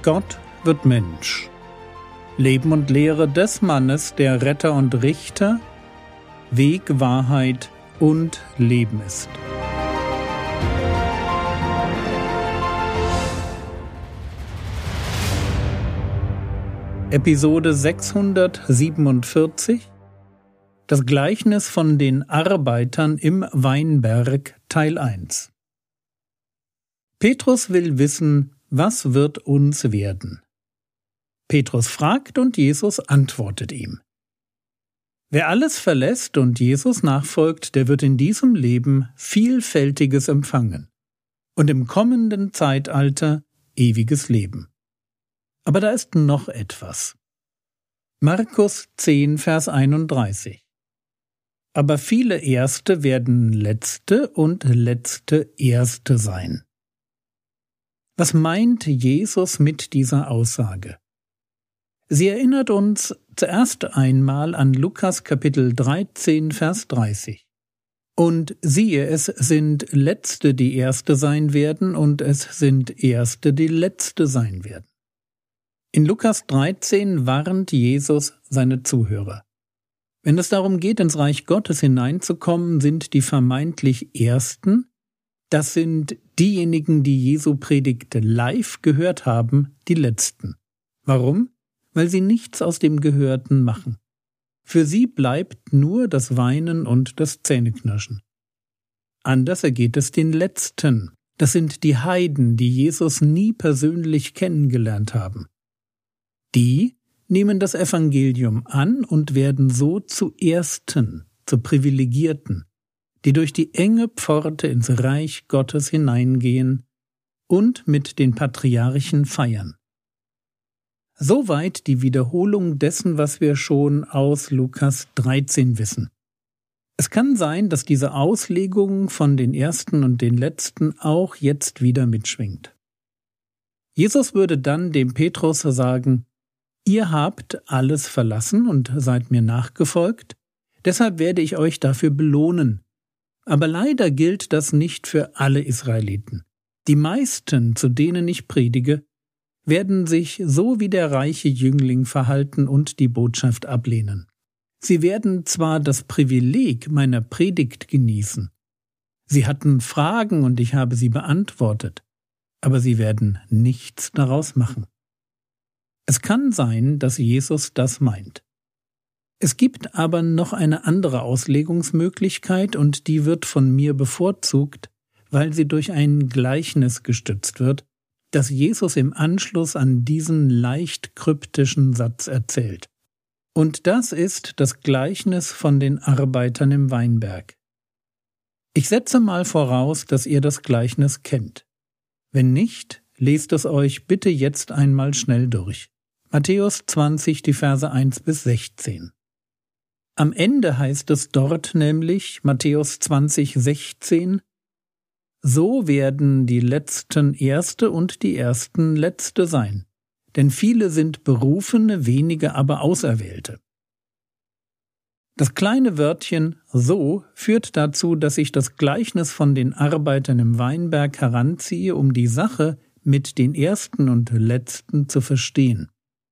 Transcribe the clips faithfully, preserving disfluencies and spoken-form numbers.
Gott wird Mensch. Leben und Lehre des Mannes, der Retter und Richter, Weg, Wahrheit und Leben ist. Episode sechshundertsiebenundvierzig Das Gleichnis von den Arbeitern im Weinberg, Teil eins. Petrus will wissen, was wird uns werden? Petrus fragt und Jesus antwortet ihm. Wer alles verlässt und Jesus nachfolgt, der wird in diesem Leben Vielfältiges empfangen und im kommenden Zeitalter ewiges Leben. Aber da ist noch etwas. Markus zehn, Vers einunddreißig. Aber viele Erste werden Letzte und Letzte Erste sein. Was meint Jesus mit dieser Aussage? Sie erinnert uns zuerst einmal an Lukas Kapitel dreizehn, Vers dreißig. Und siehe, es sind Letzte, die Erste sein werden, und es sind Erste, die Letzte sein werden. In Lukas dreizehn warnt Jesus seine Zuhörer. Wenn es darum geht, ins Reich Gottes hineinzukommen, sind die vermeintlich Ersten, das sind diejenigen, die Jesu Predigt live gehört haben, die Letzten. Warum? Weil sie nichts aus dem Gehörten machen. Für sie bleibt nur das Weinen und das Zähneknirschen. Anders ergeht es den Letzten. Das sind die Heiden, die Jesus nie persönlich kennengelernt haben. Die nehmen das Evangelium an und werden so zu Ersten, zu Privilegierten, die durch die enge Pforte ins Reich Gottes hineingehen und mit den Patriarchen feiern. Soweit die Wiederholung dessen, was wir schon aus Lukas dreizehn wissen. Es kann sein, dass diese Auslegung von den Ersten und den Letzten auch jetzt wieder mitschwingt. Jesus würde dann dem Petrus sagen: Ihr habt alles verlassen und seid mir nachgefolgt, deshalb werde ich euch dafür belohnen. Aber leider gilt das nicht für alle Israeliten. Die meisten, zu denen ich predige, werden sich so wie der reiche Jüngling verhalten und die Botschaft ablehnen. Sie werden zwar das Privileg meiner Predigt genießen. Sie hatten Fragen und ich habe sie beantwortet, aber sie werden nichts daraus machen. Es kann sein, dass Jesus das meint. Es gibt aber noch eine andere Auslegungsmöglichkeit und die wird von mir bevorzugt, weil sie durch ein Gleichnis gestützt wird, das Jesus im Anschluss an diesen leicht kryptischen Satz erzählt. Und das ist das Gleichnis von den Arbeitern im Weinberg. Ich setze mal voraus, dass ihr das Gleichnis kennt. Wenn nicht, lest es euch bitte jetzt einmal schnell durch. Matthäus zwanzig, die Verse eins bis sechzehn. Am Ende heißt es dort nämlich, Matthäus zwanzig, sechzehn, so werden die Letzten Erste und die Ersten Letzte sein, denn viele sind Berufene, wenige aber Auserwählte. Das kleine Wörtchen so führt dazu, dass ich das Gleichnis von den Arbeitern im Weinberg heranziehe, um die Sache mit den Ersten und Letzten zu verstehen.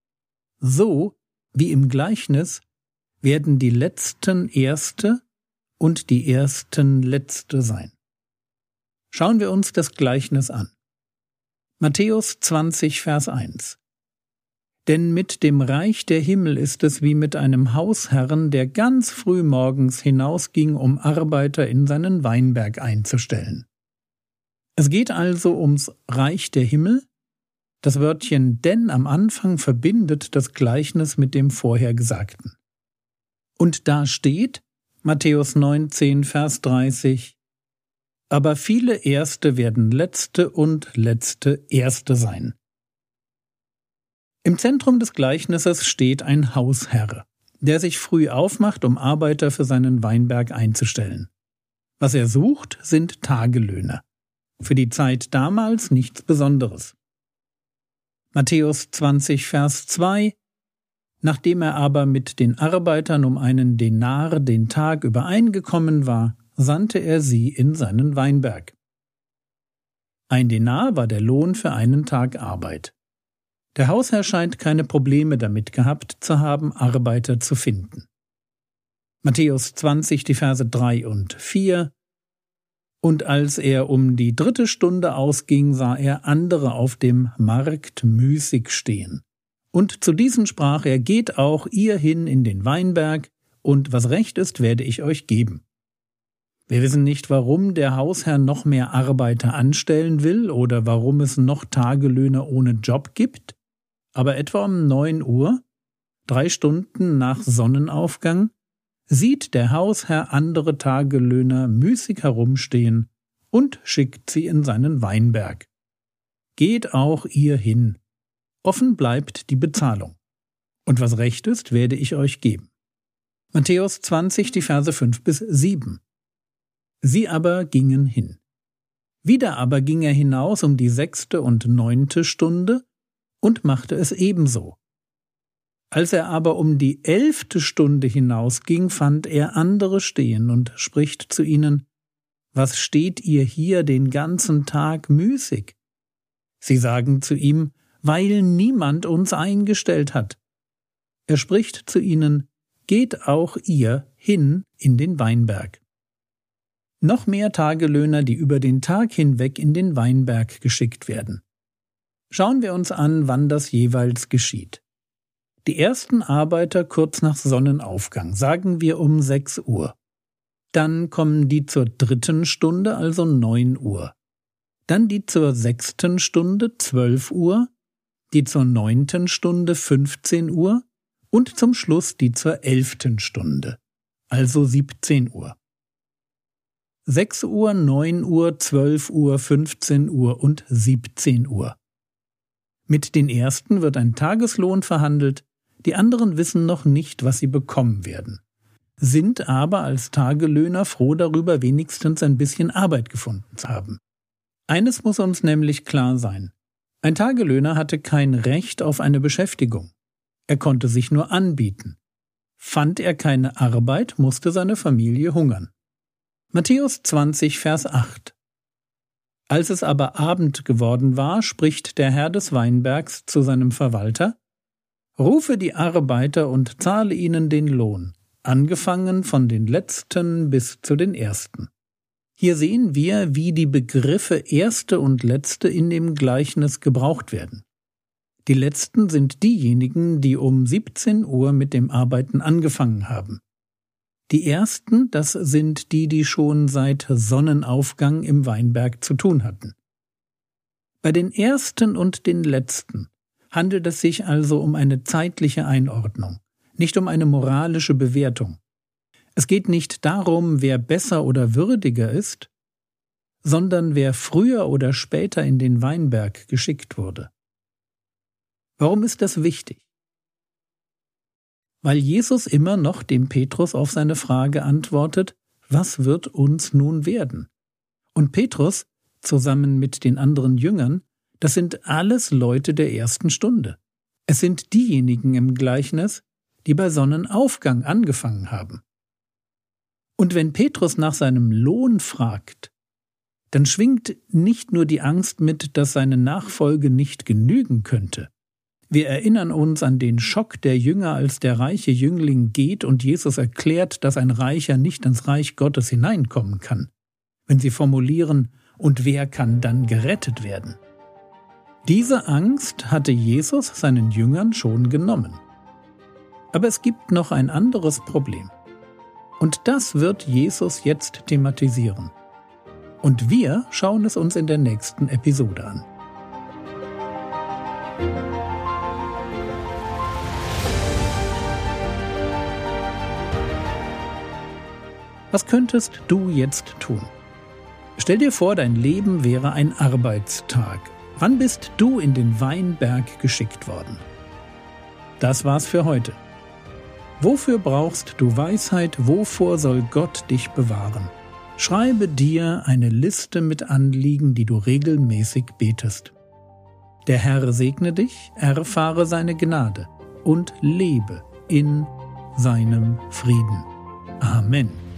So wie im Gleichnis werden die Letzten Erste und die Ersten Letzte sein. Schauen wir uns das Gleichnis an. Matthäus zwanzig, Vers eins. Denn mit dem Reich der Himmel ist es wie mit einem Hausherrn, der ganz früh morgens hinausging, um Arbeiter in seinen Weinberg einzustellen. Es geht also ums Reich der Himmel. Das Wörtchen denn am Anfang verbindet das Gleichnis mit dem Vorhergesagten. Und da steht, Matthäus neunzehn, Vers dreißig, aber viele Erste werden Letzte und Letzte Erste sein. Im Zentrum des Gleichnisses steht ein Hausherr, der sich früh aufmacht, um Arbeiter für seinen Weinberg einzustellen. Was er sucht, sind Tagelöhner. Für die Zeit damals nichts Besonderes. Matthäus zwanzig, Vers zwei. Nachdem er aber mit den Arbeitern um einen Denar den Tag übereingekommen war, sandte er sie in seinen Weinberg. Ein Denar war der Lohn für einen Tag Arbeit. Der Hausherr scheint keine Probleme damit gehabt zu haben, Arbeiter zu finden. Matthäus zwanzig, die Verse drei und vier. Und als er um die dritte Stunde ausging, sah er andere auf dem Markt müßig stehen. Und zu diesen sprach er: Geht auch ihr hin in den Weinberg, und was recht ist, werde ich euch geben. Wir wissen nicht, warum der Hausherr noch mehr Arbeiter anstellen will oder warum es noch Tagelöhner ohne Job gibt, aber etwa um neun Uhr, drei Stunden nach Sonnenaufgang, sieht der Hausherr andere Tagelöhner müßig herumstehen und schickt sie in seinen Weinberg. Geht auch ihr hin. Offen bleibt die Bezahlung. Und was recht ist, werde ich euch geben. Matthäus zwanzig, die Verse fünf bis sieben. Sie aber gingen hin. Wieder aber ging er hinaus um die sechste und neunte Stunde und machte es ebenso. Als er aber um die elfte Stunde hinausging, fand er andere stehen und spricht zu ihnen: Was steht ihr hier den ganzen Tag müßig? Sie sagen zu ihm: Weil niemand uns eingestellt hat. Er spricht zu ihnen: Geht auch ihr hin in den Weinberg. Noch mehr Tagelöhner, die über den Tag hinweg in den Weinberg geschickt werden. Schauen wir uns an, wann das jeweils geschieht. Die ersten Arbeiter kurz nach Sonnenaufgang, sagen wir um sechs Uhr. Dann kommen die zur dritten Stunde, also neun Uhr. Dann die zur sechsten Stunde, zwölf Uhr, die zur neunten Stunde, fünfzehn Uhr und zum Schluss die zur elften Stunde, also siebzehn Uhr. sechs Uhr, neun Uhr, zwölf Uhr, fünfzehn Uhr und siebzehn Uhr. Mit den ersten wird ein Tageslohn verhandelt, die anderen wissen noch nicht, was sie bekommen werden, sind aber als Tagelöhner froh darüber, wenigstens ein bisschen Arbeit gefunden zu haben. Eines muss uns nämlich klar sein: Ein Tagelöhner hatte kein Recht auf eine Beschäftigung. Er konnte sich nur anbieten. Fand er keine Arbeit, musste seine Familie hungern. Matthäus zwanzig, Vers acht. Als es aber Abend geworden war, spricht der Herr des Weinbergs zu seinem Verwalter: Rufe die Arbeiter und zahle ihnen den Lohn, angefangen von den Letzten bis zu den Ersten. Hier sehen wir, wie die Begriffe Erste und Letzte in dem Gleichnis gebraucht werden. Die Letzten sind diejenigen, die um siebzehn Uhr mit dem Arbeiten angefangen haben. Die Ersten, das sind die, die schon seit Sonnenaufgang im Weinberg zu tun hatten. Bei den Ersten und den Letzten handelt es sich also um eine zeitliche Einordnung, nicht um eine moralische Bewertung. Es geht nicht darum, wer besser oder würdiger ist, sondern wer früher oder später in den Weinberg geschickt wurde. Warum ist das wichtig? Weil Jesus immer noch dem Petrus auf seine Frage antwortet: Was wird uns nun werden? Und Petrus, zusammen mit den anderen Jüngern, das sind alles Leute der ersten Stunde. Es sind diejenigen im Gleichnis, die bei Sonnenaufgang angefangen haben. Und wenn Petrus nach seinem Lohn fragt, dann schwingt nicht nur die Angst mit, dass seine Nachfolge nicht genügen könnte. Wir erinnern uns an den Schock der Jünger, als der reiche Jüngling geht und Jesus erklärt, dass ein Reicher nicht ins Reich Gottes hineinkommen kann. Wenn sie formulieren: Und wer kann dann gerettet werden? Diese Angst hatte Jesus seinen Jüngern schon genommen. Aber es gibt noch ein anderes Problem. Und das wird Jesus jetzt thematisieren. Und wir schauen es uns in der nächsten Episode an. Was könntest du jetzt tun? Stell dir vor, dein Leben wäre ein Arbeitstag. Wann bist du in den Weinberg geschickt worden? Das war's für heute. Wofür brauchst du Weisheit? Wovor soll Gott dich bewahren? Schreibe dir eine Liste mit Anliegen, die du regelmäßig betest. Der Herr segne dich, erfahre seine Gnade und lebe in seinem Frieden. Amen.